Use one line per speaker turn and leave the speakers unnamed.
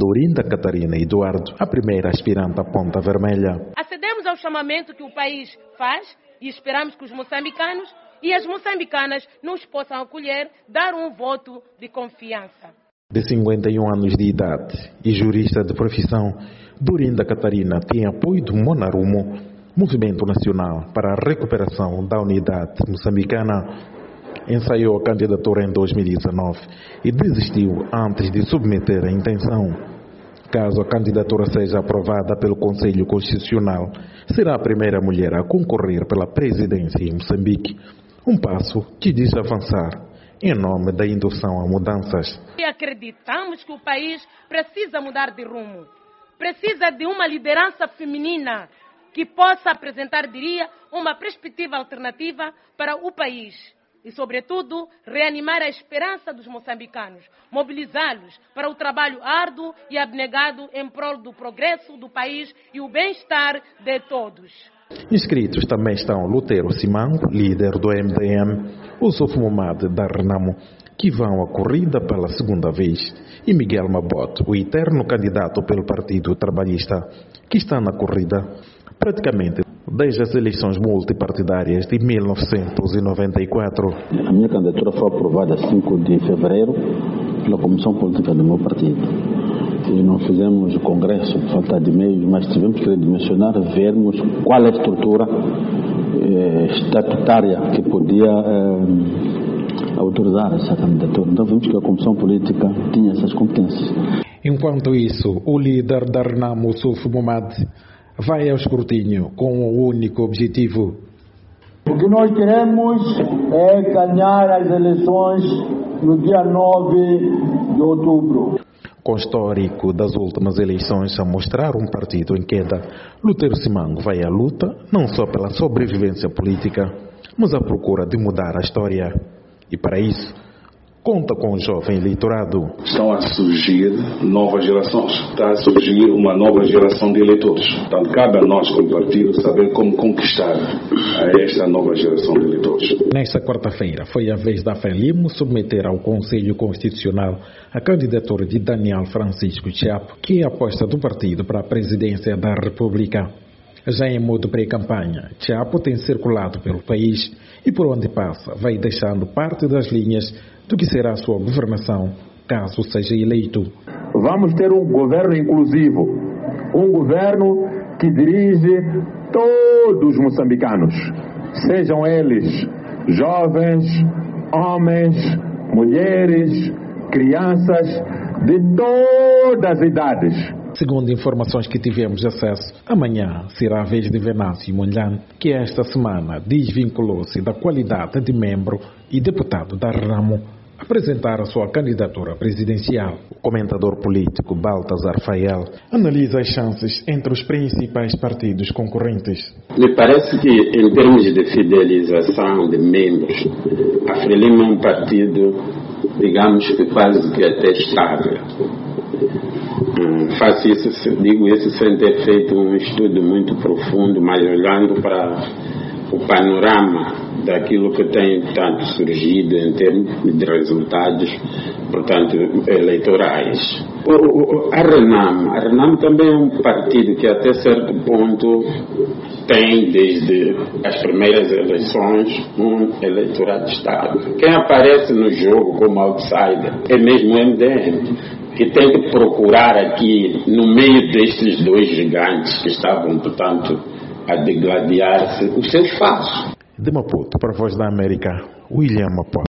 Dorinda Catarina Eduardo, a primeira aspirante à Ponta Vermelha.
Acedemos ao chamamento que o país faz e esperamos que os moçambicanos e as moçambicanas nos possam acolher, dar um voto de confiança.
De 51 anos de idade e jurista de profissão, Dorinda Catarina tem apoio do Monarumo, Movimento Nacional para a Recuperação da Unidade Moçambicana. Ensaiou a candidatura em 2019 e desistiu antes de submeter a intenção. Caso a candidatura seja aprovada pelo Conselho Constitucional, será a primeira mulher a concorrer pela presidência em Moçambique. Um passo que diz avançar em nome da indução a mudanças.
E acreditamos que o país precisa mudar de rumo. Precisa de uma liderança feminina que possa apresentar, diria, uma perspectiva alternativa para o país. E, sobretudo, reanimar a esperança dos moçambicanos, mobilizá-los para o trabalho árduo e abnegado em prol do progresso do país e o bem-estar de todos.
Inscritos também estão Lutero Simango, líder do MDM, Yusuf Momad da Renamo, que vão à corrida pela segunda vez, e Miguel Mabot, o eterno candidato pelo Partido Trabalhista, que está na corrida praticamente desde as eleições multipartidárias de 1994.
A minha candidatura foi aprovada 5 de fevereiro pela Comissão Política do meu partido. E nós fizemos o congresso por falta de meios, mas tivemos que dimensionar, vermos qual é a estrutura estatutária que podia autorizar essa candidatura. Então vimos que a Comissão Política tinha essas competências.
Enquanto isso, o líder da Renamo, Yusuf Momad, vai ao escrutínio com o único objetivo.
O que nós queremos é ganhar as eleições no dia 9 de outubro.
Com o histórico das últimas eleições a mostrar um partido em queda, Lutero Simango vai à luta não só pela sobrevivência política, mas à procura de mudar a história. E para isso, conta com o jovem eleitorado.
Estão a surgir novas gerações. Está a surgir uma nova geração de eleitores. Portanto, cabe a nós, como partido, saber como conquistar a esta nova geração de eleitores.
Nesta quarta-feira, foi a vez da FELIMO submeter ao Conselho Constitucional a candidatura de Daniel Francisco Chiapo, que é a aposta do partido para a presidência da República. Já em modo pré-campanha, Chiapo tem circulado pelo país e por onde passa vai deixando parte das linhas do que será a sua governação, caso seja eleito.
Vamos ter um governo inclusivo, um governo que dirige todos os moçambicanos, sejam eles jovens, homens, mulheres, crianças, de todas as idades.
Segundo informações que tivemos acesso, amanhã será a vez de Venâncio Munhan, que esta semana desvinculou-se da qualidade de membro e deputado da Renamo, apresentar a sua candidatura presidencial. O comentador político Baltasar Fael analisa as chances entre os principais partidos concorrentes.
Me parece que, em termos de fidelização de membros, a Frelimo é um partido, digamos que quase que até estável. Faço isso, digo isso sem ter feito um estudo muito profundo, mas olhando para o panorama daquilo que tem tanto surgido em termos de resultados, portanto, eleitorais. A Renamo também é um partido que até certo ponto tem, desde as primeiras eleições, um eleitorado estável. Quem aparece no jogo como outsider é mesmo o MDM, que tem que procurar aqui, no meio destes dois gigantes que estavam, portanto, a degladiar-se, o seu espaço.
De Maputo, para a Voz da América, William Maputo.